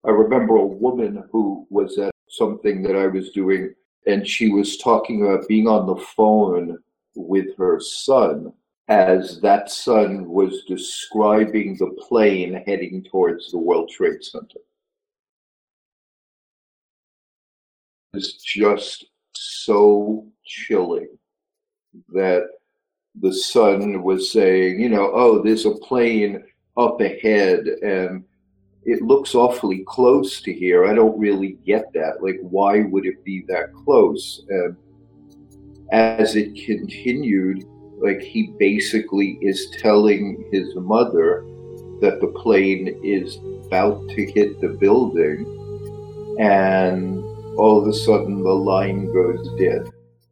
I remember a woman who was at something that I was doing, and she was talking about being on the phone with her son as that son was describing the plane heading towards the World Trade Center. It's just so chilling that the son was saying, oh, there's a plane up ahead and it looks awfully close to here. I don't really get that. Like, why would it be that close? And as it continued, like, he basically is telling his mother that the plane is about to hit the building, and all of a sudden the line goes dead.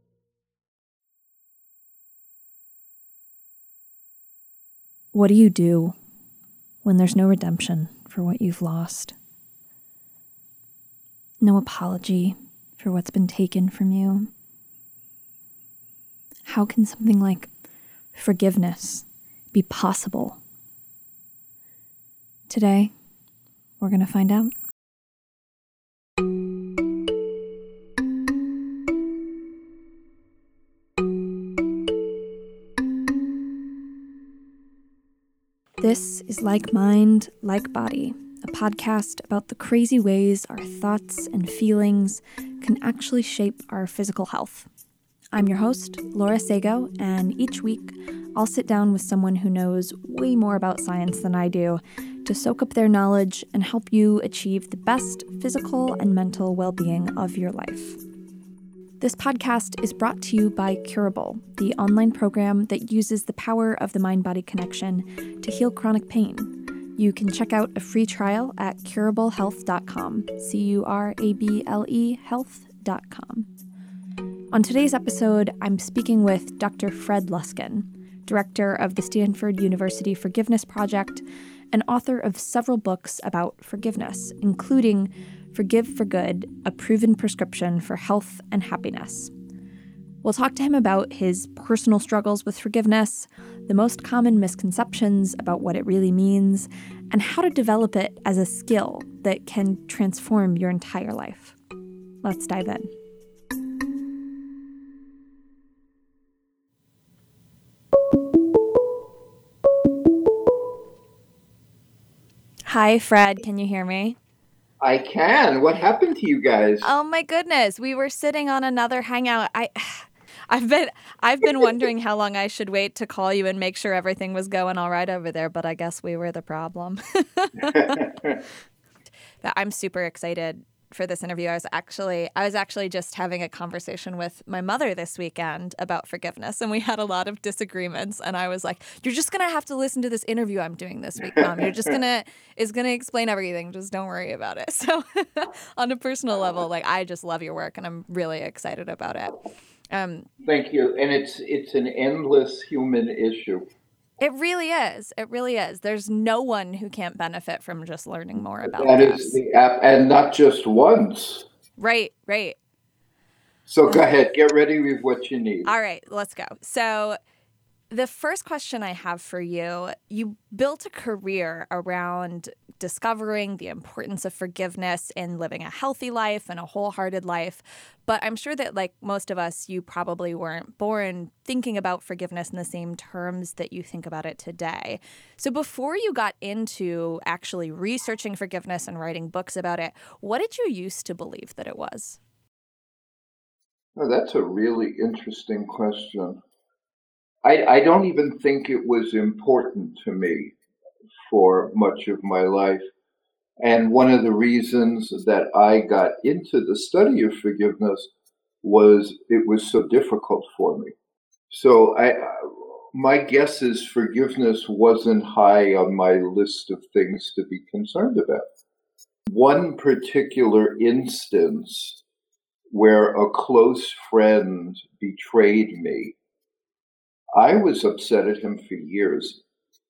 What do you do when there's no redemption for what you've lost? No apology for what's been taken from you? How can something like forgiveness be possible? Today, we're going to find out. This is Like Mind, Like Body, a podcast about the crazy ways our thoughts and feelings can actually shape our physical health. I'm your host, Laura Sego, and each week I'll sit down with someone who knows way more about science than I do to soak up their knowledge and help you achieve the best physical and mental well-being of your life. This podcast is brought to you by Curable, the online program that uses the power of the mind-body connection to heal chronic pain. You can check out a free trial at curablehealth.com, CURABLE health.com. On today's episode, I'm speaking with Dr. Fred Luskin, director of the Stanford University Forgiveness Project and author of several books about forgiveness, including Forgive for Good, a proven prescription for health and happiness. We'll talk to him about his personal struggles with forgiveness, the most common misconceptions about what it really means, and how to develop it as a skill that can transform your entire life. Let's dive in. Hi, Fred. Can you hear me? I can. What happened to you guys? Oh my goodness, we were sitting on another hangout. I've been wondering how long I should wait to call you and make sure everything was going all right over there, but I guess we were the problem. But I'm super excited for this interview. I was actually just having a conversation with my mother this weekend about forgiveness, and we had a lot of disagreements. And I was like, "You're just gonna have to listen to this interview I'm doing this week, Mom. It's gonna explain everything. Just don't worry about it." So, on a personal level, like, I just love your work, and I'm really excited about it. Thank you. And it's an endless human issue. It really is. It really is. There's no one who can't benefit from just learning more about That this. is the app, and not just once. Right. So go ahead, get ready with what you need. All right, let's go. So the first question I have for you, you built a career around discovering the importance of forgiveness in living a healthy life and a wholehearted life. But I'm sure that, like most of us, you probably weren't born thinking about forgiveness in the same terms that you think about it today. So before you got into actually researching forgiveness and writing books about it, what did you used to believe that it was? Oh, that's a really interesting question. I don't even think it was important to me for much of my life. And one of the reasons that I got into the study of forgiveness was it was so difficult for me. So my guess is forgiveness wasn't high on my list of things to be concerned about. One particular instance where a close friend betrayed me, I was upset at him for years.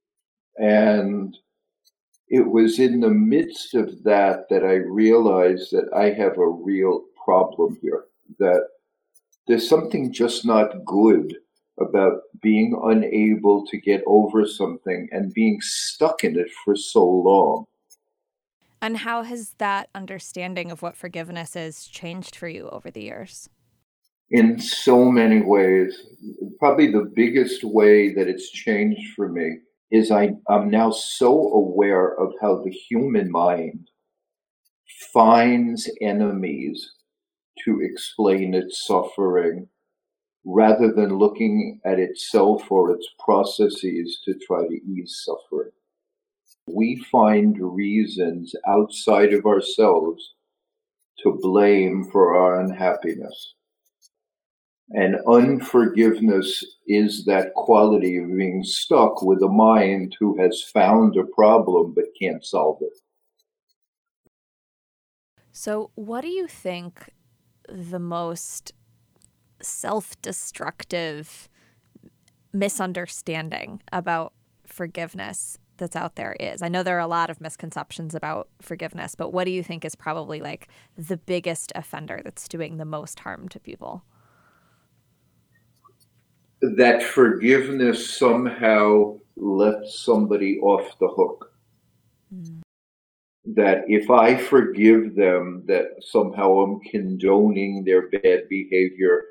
And it was in the midst of that I realized that I have a real problem here, that there's something just not good about being unable to get over something and being stuck in it for so long. And how has that understanding of what forgiveness is changed for you over the years? In so many ways. Probably the biggest way that it's changed for me is I'm now so aware of how the human mind finds enemies to explain its suffering rather than looking at itself or its processes to try to ease suffering. We find reasons outside of ourselves to blame for our unhappiness. And unforgiveness is that quality of being stuck with a mind who has found a problem but can't solve it. So, what do you think the most self-destructive misunderstanding about forgiveness that's out there is? I know there are a lot of misconceptions about forgiveness, but what do you think is probably like the biggest offender that's doing the most harm to people? That forgiveness somehow lets somebody off the hook. That if I forgive them, that somehow I'm condoning their bad behavior.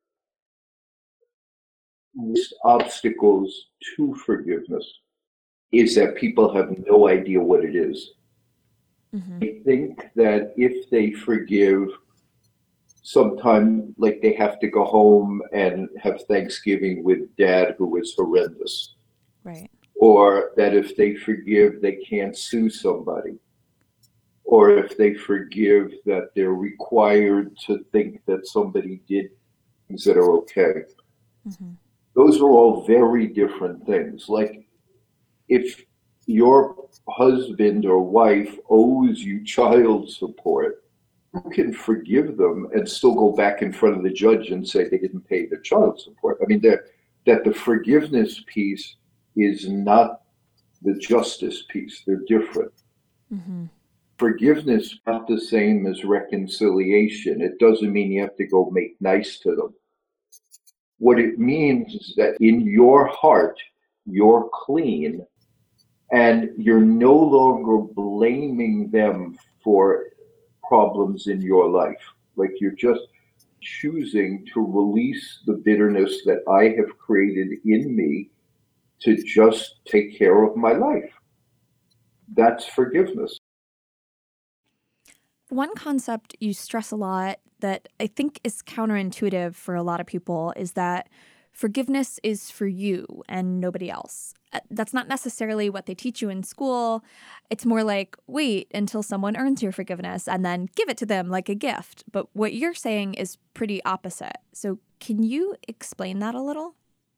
Most obstacles to forgiveness is that people have no idea what it is. I think that if they forgive, sometime like they have to go home and have Thanksgiving with dad who is horrendous. Right. Or that if they forgive, they can't sue somebody. Or if they forgive, that they're required to think that somebody did things that are okay. Those are all very different things. Like if your husband or wife owes you child support, you can forgive them and still go back in front of the judge and say they didn't pay their child support. I mean, that the forgiveness piece is not the justice piece. They're different. Forgiveness is not the same as reconciliation. It doesn't mean you have to go make nice to them. What it means is that in your heart, you're clean and you're no longer blaming them for problems in your life. Like you're just choosing to release the bitterness that I have created in me to just take care of my life. That's forgiveness. One concept you stress a lot that I think is counterintuitive for a lot of people is that forgiveness is for you and nobody else. That's not necessarily what they teach you in school. It's more like wait until someone earns your forgiveness and then give it to them like a gift. But what you're saying is pretty opposite. So can you explain that a little?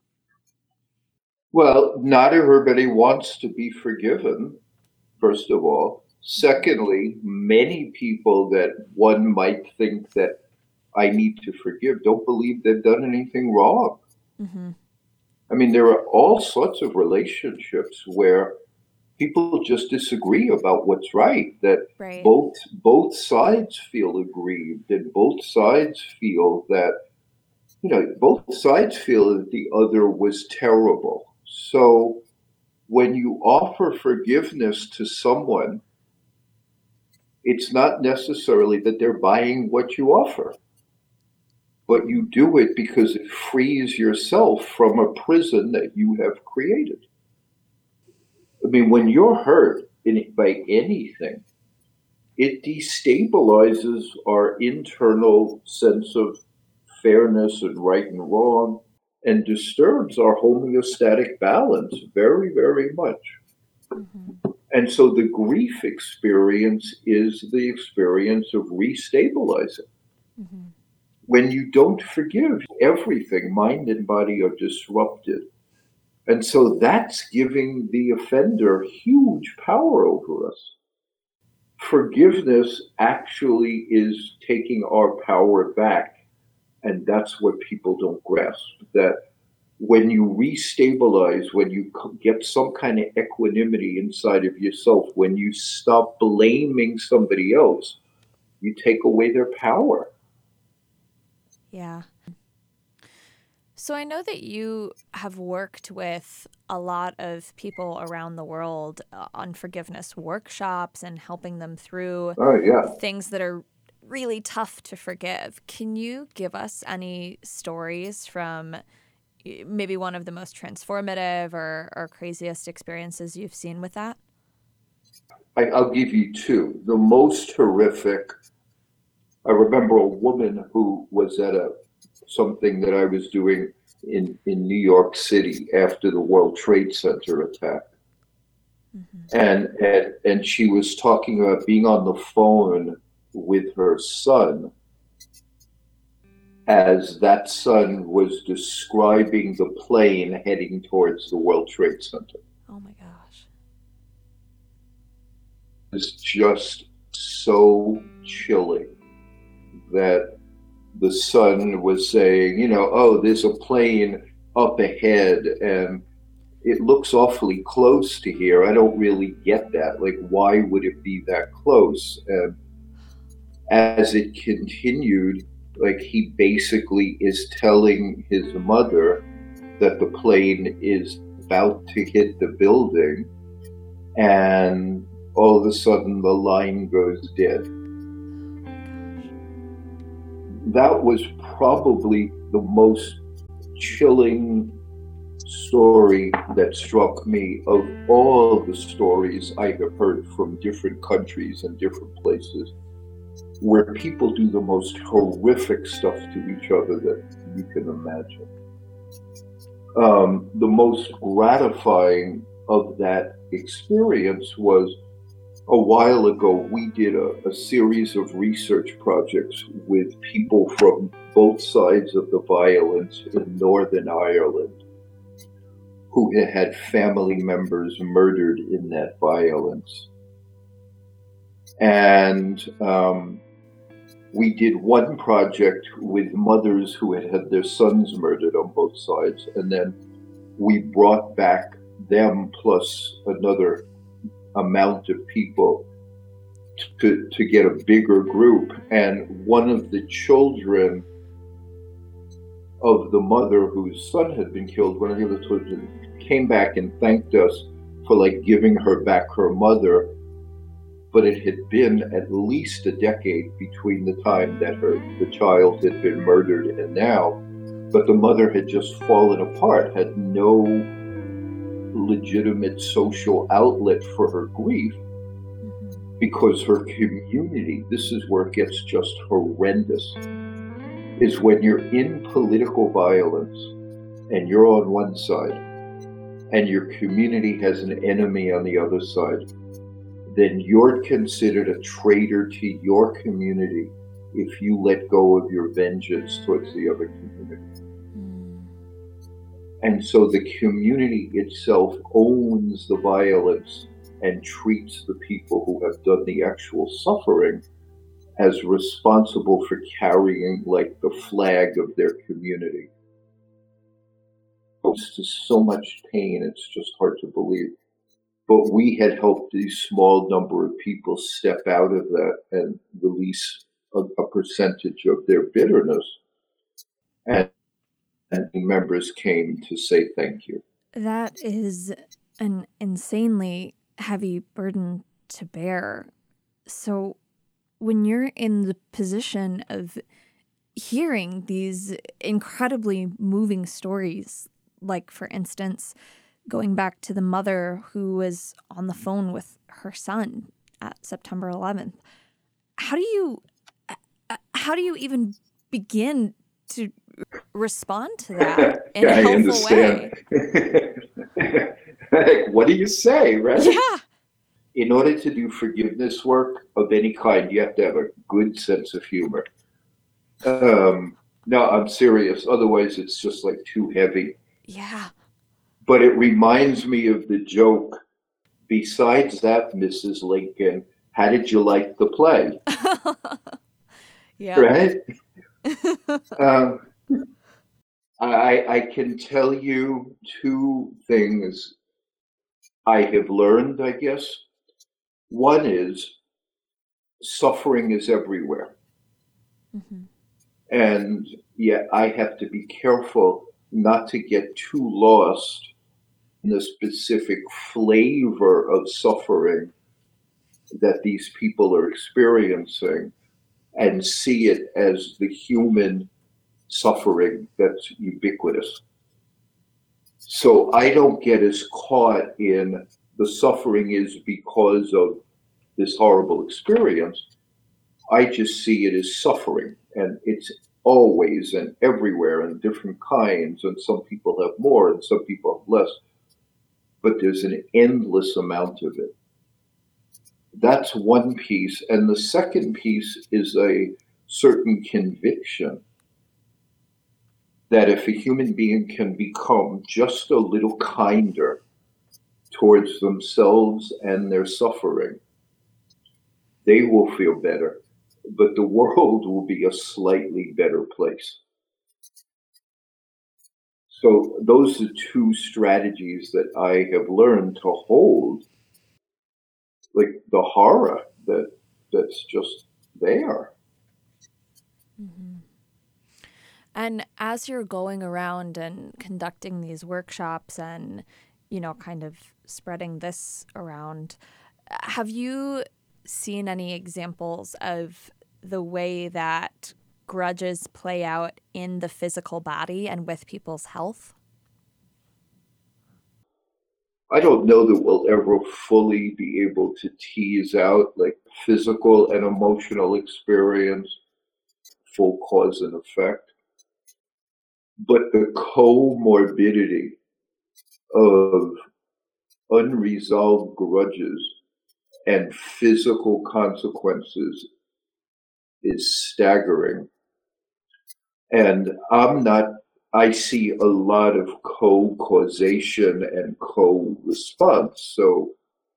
Well, not everybody wants to be forgiven, first of all. Secondly, many people that one might think that I need to forgive don't believe they've done anything wrong. I mean, there are all sorts of relationships where people just disagree about what's right, that Right. both sides feel aggrieved and both sides feel that, both sides feel that the other was terrible. So when you offer forgiveness to someone, it's not necessarily that they're buying what you offer, but you do it because it frees yourself from a prison that you have created. I mean, when you're hurt by anything, it destabilizes our internal sense of fairness and right and wrong and disturbs our homeostatic balance very, very much. And so the grief experience is the experience of restabilizing. When you don't forgive, everything, mind and body, are disrupted. And so that's giving the offender huge power over us. Forgiveness actually is taking our power back. And that's what people don't grasp, that when you restabilize, when you get some kind of equanimity inside of yourself, when you stop blaming somebody else, you take away their power. Yeah. So I know that you have worked with a lot of people around the world on forgiveness workshops and helping them through Oh, yeah. things that are really tough to forgive. Can you give us any stories from maybe one of the most transformative or craziest experiences you've seen with that? I'll give you two. The most horrific, I remember a woman who was at something that I was doing in New York City after the World Trade Center attack. Mm-hmm. And she was talking about being on the phone with her son as that son was describing the plane heading towards the World Trade Center. Oh my gosh. It's just so chilling that the son was saying, oh, there's a plane up ahead and it looks awfully close to here. I don't really get that. Like, why would it be that close? And as it continued, like, he basically is telling his mother that the plane is about to hit the building, and all of a sudden the line goes dead. That was probably the most chilling story that struck me of all the stories I have heard from different countries and different places, where people do the most horrific stuff to each other that you can imagine. The most gratifying of that experience was a while ago. We did a series of research projects with people from both sides of the violence in Northern Ireland who had family members murdered in that violence. And we did one project with mothers who had had their sons murdered on both sides, and then we brought back them plus another amount of people to get a bigger group. And one of the children of the mother whose son had been killed, one of the other children, came back and thanked us for like giving her back her mother. But it had been at least a decade between the time that the child had been murdered and now. But the mother had just fallen apart, had no legitimate social outlet for her grief, because her community, this is where it gets just horrendous, is when you're in political violence and you're on one side and your community has an enemy on the other side, then you're considered a traitor to your community if you let go of your vengeance towards the other community. And so the community itself owns the violence and treats the people who have done the actual suffering as responsible for carrying like the flag of their community. It's just so much pain, it's just hard to believe. But we had helped these small number of people step out of that and release a percentage of their bitterness. And members came to say thank you. That is an insanely heavy burden to bear. So when you're in the position of hearing these incredibly moving stories, like, for instance, going back to the mother who was on the phone with her son at September 11th, how do you even begin to respond to that in a helpful way? Like, what do you say, right? Yeah. In order to do forgiveness work of any kind, you have to have a good sense of humor. No, I'm serious. Otherwise, it's just like too heavy. Yeah. But it reminds me of the joke, besides that, Mrs. Lincoln, how did you like the play? Yeah. Right? I can tell you two things I have learned, I guess. One is suffering is everywhere. Mm-hmm. And yet I have to be careful not to get too lost in the specific flavor of suffering that these people are experiencing and see it as the human suffering that's ubiquitous. So I don't get as caught in the suffering is because of this horrible experience. I just see it as suffering, and it's always and everywhere and different kinds, and some people have more and some people have less, but there's an endless amount of it. That's one piece. And the second piece is a certain conviction that if a human being can become just a little kinder towards themselves and their suffering, they will feel better, but the world will be a slightly better place. So those are two strategies that I have learned to hold, like the horror that's just there. Mm-hmm. And as you're going around and conducting these workshops and, kind of spreading this around, have you seen any examples of the way that grudges play out in the physical body and with people's health? I don't know that we'll ever fully be able to tease out like physical and emotional experience, full cause and effect. But the comorbidity of unresolved grudges and physical consequences is staggering. And I see a lot of co-causation and co-response. So,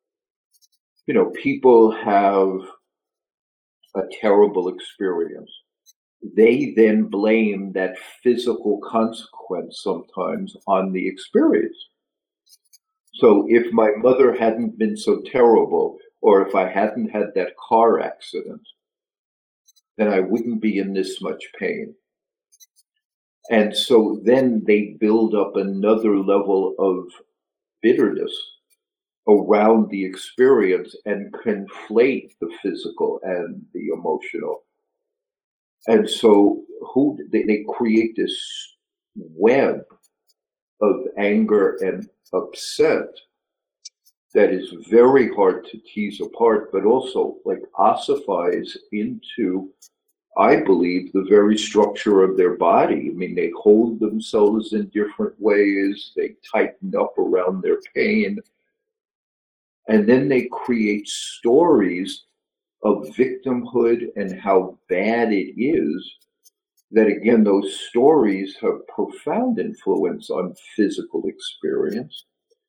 people have a terrible experience. They then blame that physical consequence sometimes on the experience. So if my mother hadn't been so terrible, or if I hadn't had that car accident, then I wouldn't be in this much pain. And so then they build up another level of bitterness around the experience and conflate the physical and the emotional. And so they create this web of anger and upset that is very hard to tease apart, but also like ossifies into, I believe, the very structure of their body. I mean, they hold themselves in different ways, they tighten up around their pain, and then they create stories of victimhood and how bad it is. That again, those stories have profound influence on physical experience.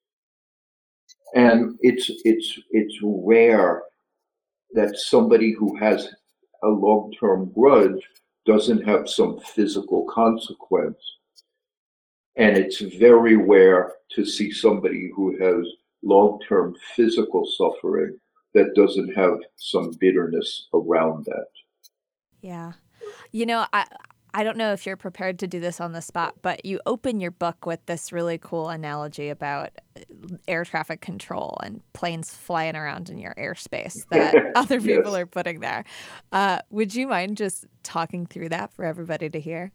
And it's rare that somebody who has a long-term grudge doesn't have some physical consequence. And it's very rare to see somebody who has long-term physical suffering that doesn't have some bitterness around that. Yeah. I don't know if you're prepared to do this on the spot, but you open your book with this really cool analogy about air traffic control and planes flying around in your airspace that other people are putting there. Would you mind just talking through that for everybody to hear?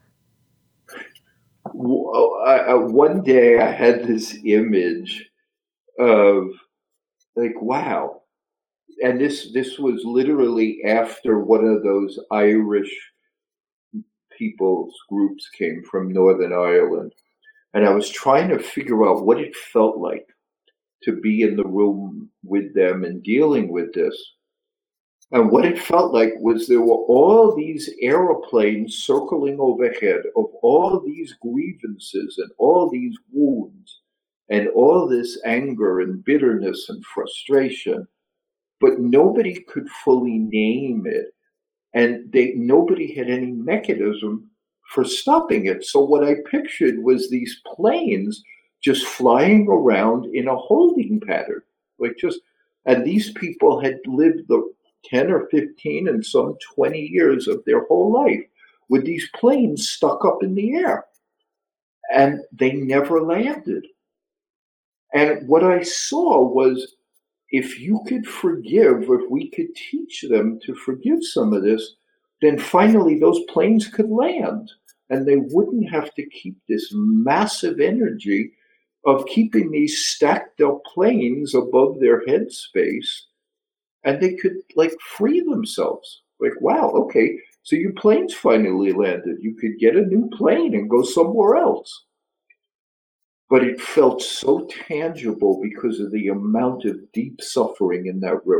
One day I had this image of like, wow. And this was literally after one of those Irish people's groups came from Northern Ireland. And I was trying to figure out what it felt like to be in the room with them and dealing with this. And what it felt like was there were all these aeroplanes circling overhead of all these grievances and all these wounds and all this anger and bitterness and frustration, but nobody could fully name it. And nobody had any mechanism for stopping it. So what I pictured was these planes just flying around in a holding pattern, and these people had lived the 10 or 15 and some 20 years of their whole life with these planes stuck up in the air. and they never landed. And what I saw was, if you could forgive, if we could teach them to forgive some of this, then finally those planes could land and they wouldn't have to keep this massive energy of keeping these stacked up planes above their headspace, and they could like free themselves. Like, wow, okay, so your plane's finally landed. You could get a new plane and go somewhere else. But it felt so tangible because of the amount of deep suffering in that room.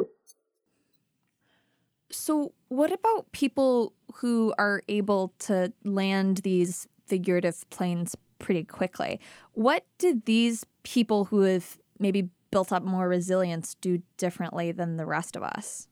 So, what about people who are able to land these figurative planes pretty quickly? What did these people who have maybe built up more resilience do differently than the rest of us?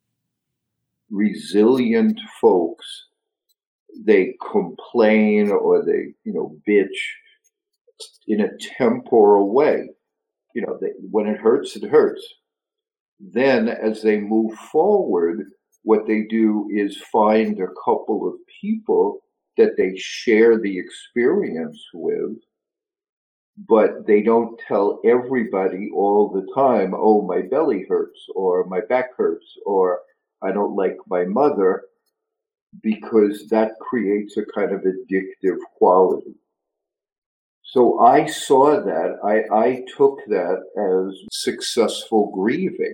Resilient folks, they complain or they, bitch in a temporal way. When it hurts, it hurts. Then as they move forward, what they do is find a couple of people that they share the experience with, but they don't tell everybody all the time, oh, my belly hurts, or my back hurts, or I don't like my mother, because that creates a kind of addictive quality. So I saw that, I took that as successful grieving,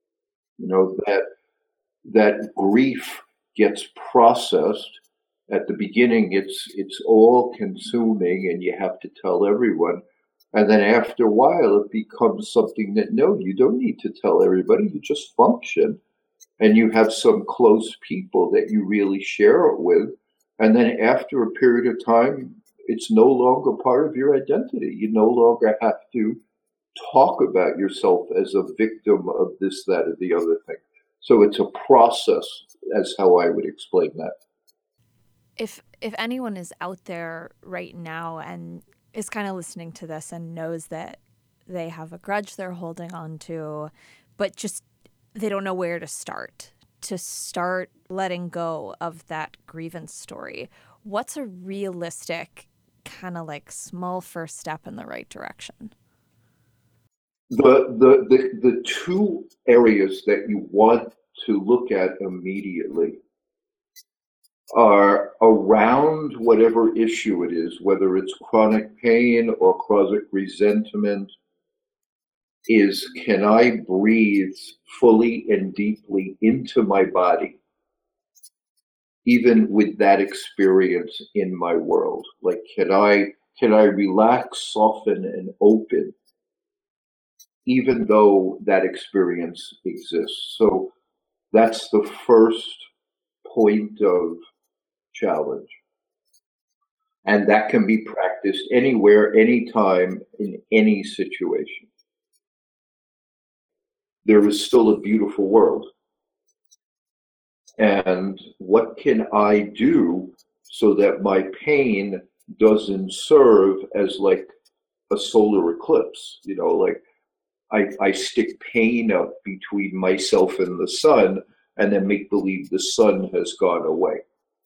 that grief gets processed. At the beginning, it's all consuming and you have to tell everyone. And then after a while, it becomes something that, no, you don't need to tell everybody. You just function. And you have some close people that you really share it with. And then after a period of time, it's no longer part of your identity. You no longer have to talk about yourself as a victim of this, that, or the other thing. So it's a process, as how I would explain that. If anyone is out there right now and is kind of listening to this and knows that they have a grudge they're holding on to, but just they don't know where to start letting go of that grievance story, what's a realistic kind of like small first step in the right direction? The two areas that you want to look at immediately are around whatever issue it is, whether it's chronic pain or chronic resentment, is, can I breathe fully and deeply into my body, even with that experience in my world? Like, can I relax, soften, and open, even though that experience exists? So that's the first point of challenge. And that can be practiced anywhere, anytime, in any situation. There is still a beautiful world. And what can I do so that my pain doesn't serve as like a solar eclipse? Like I stick pain up between myself and the sun and then make believe the sun has gone away.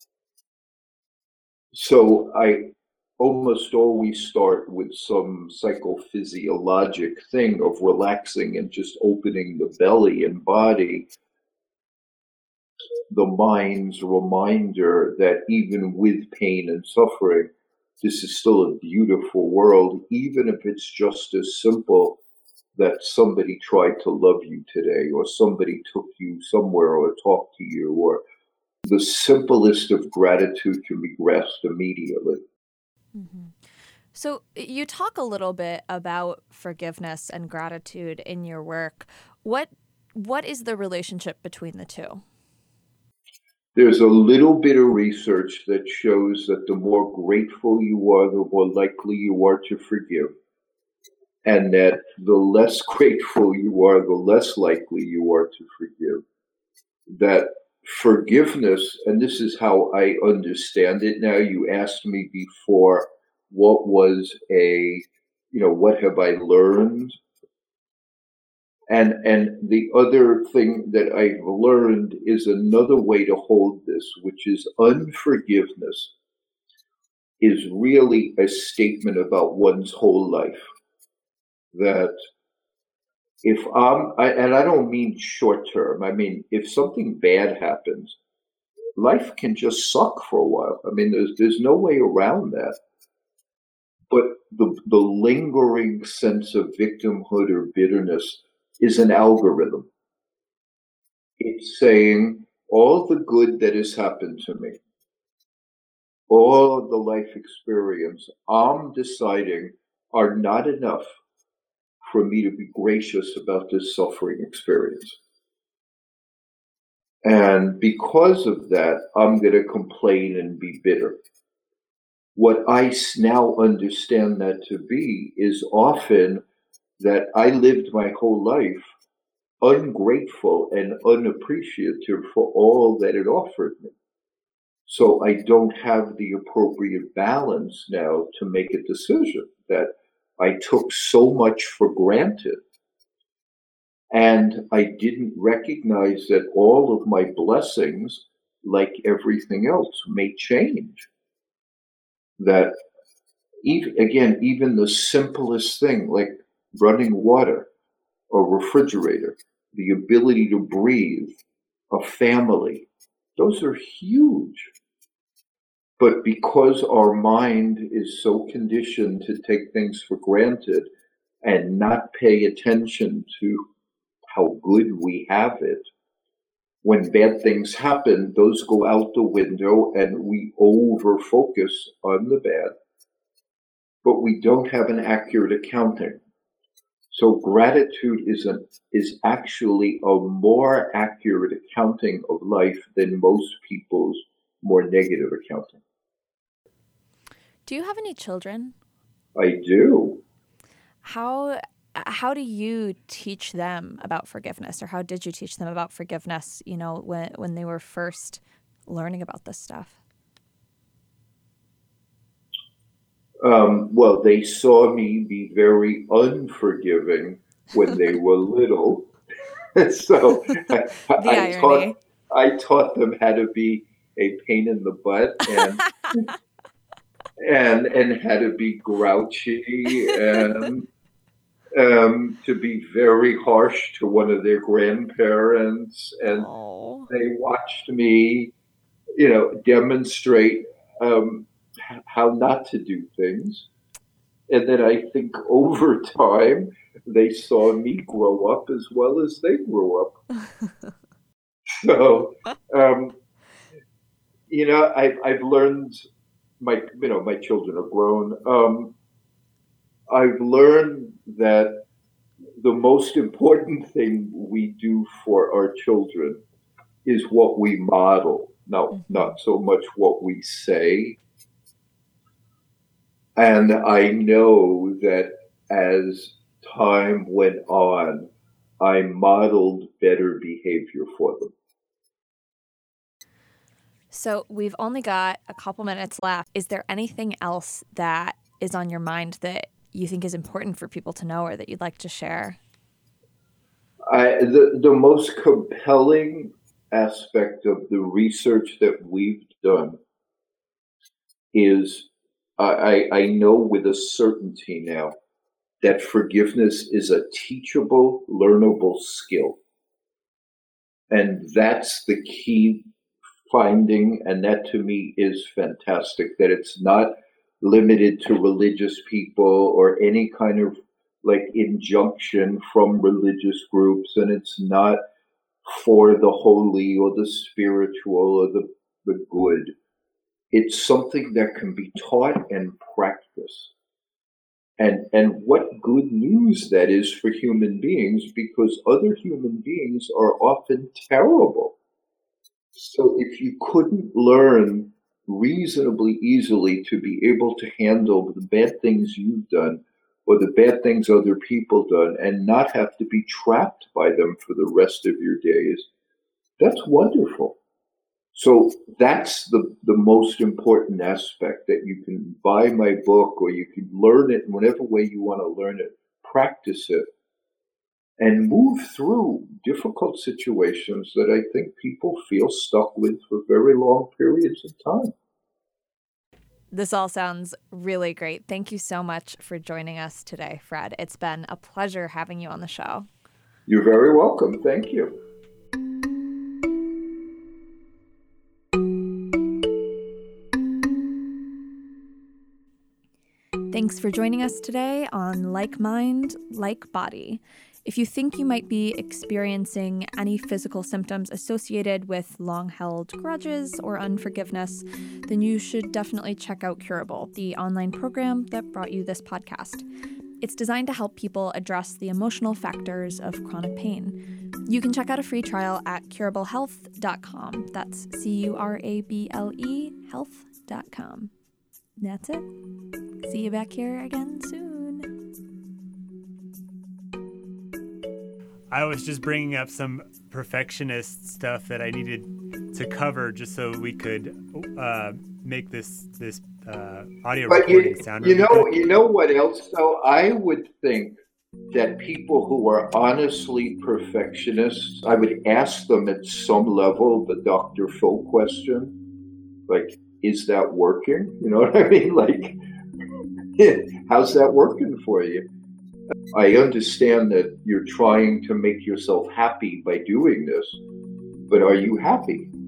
So I almost always start with some psychophysiologic thing of relaxing and just opening the belly and body, the mind's reminder that even with pain and suffering, this is still a beautiful world, even if it's just as simple that somebody tried to love you today, or somebody took you somewhere or talked to you, or the simplest of gratitude can be grasped immediately. Mm-hmm. So you talk a little bit about forgiveness and gratitude in your work. What is the relationship between the two? There's a little bit of research that shows that the more grateful you are, the more likely you are to forgive. And that the less grateful you are, the less likely you are to forgive. That forgiveness, and this is how I understand it now. You asked me before, what was what have I learned? And the other thing that I've learned is another way to hold this, which is unforgiveness is really a statement about one's whole life. That if and I don't mean short term, I mean, if something bad happens, life can just suck for a while. I mean, there's no way around that. But the lingering sense of victimhood or bitterness is an algorithm. It's saying all the good that has happened to me, all of the life experience, I'm deciding are not enough for me to be gracious about this suffering experience. And because of that, I'm going to complain and be bitter. What I now understand that to be is often that I lived my whole life ungrateful and unappreciative for all that it offered me. So I don't have the appropriate balance now to make a decision that I took so much for granted. And I didn't recognize that all of my blessings, like everything else, may change. That even the simplest thing, like running water, a refrigerator, the ability to breathe, a family, those are huge. But because our mind is so conditioned to take things for granted and not pay attention to how good we have it, when bad things happen, those go out the window and we over focus on the bad, but we don't have an accurate accounting. So gratitude is actually a more accurate accounting of life than most people's more negative accounting. Do you have any children? I do. How do you teach them about forgiveness, or how did you teach them about forgiveness, when they were first learning about this stuff? Well, they saw me be very unforgiving when they were little. So I taught them how to be a pain in the butt and how to be grouchy and to be very harsh to one of their grandparents. And they watched me, demonstrate how not to do things. And then I think over time, they saw me grow up as well as they grew up. So, I've learned, my children are grown. I've learned that the most important thing we do for our children is what we model, not so much what we say. And I know that as time went on, I modeled better behavior for them. So we've only got a couple minutes left. Is there anything else that is on your mind that you think is important for people to know or that you'd like to share? The most compelling aspect of the research that we've done is I know with a certainty now that forgiveness is a teachable, learnable skill. And that's the key finding, and that to me is fantastic, that it's not limited to religious people or any kind of like injunction from religious groups, and it's not for the holy or the spiritual or the good. It's something that can be taught and practiced. And what good news that is for human beings, because other human beings are often terrible. So if you couldn't learn reasonably easily to be able to handle the bad things you've done or the bad things other people done and not have to be trapped by them for the rest of your days, that's wonderful. So that's the most important aspect, that you can buy my book or you can learn it in whatever way you want to learn it, practice it, and move through difficult situations that I think people feel stuck with for very long periods of time. This all sounds really great. Thank you so much for joining us today, Fred. It's been a pleasure having you on the show. You're very welcome. Thank you. Thanks for joining us today on Like Mind, Like Body. If you think you might be experiencing any physical symptoms associated with long-held grudges or unforgiveness, then you should definitely check out Curable, the online program that brought you this podcast. It's designed to help people address the emotional factors of chronic pain. You can check out a free trial at curablehealth.com. That's CURABLE health.com. That's it. See you back here again soon. I was just bringing up some perfectionist stuff that I needed to cover just so we could make this audio recording sound really good. You know what else though? I would think that people who are honestly perfectionists, I would ask them at some level the Dr. Phil question, like, is that working? You know what I mean? Like, how's that working for you? I understand that you're trying to make yourself happy by doing this, but are you happy?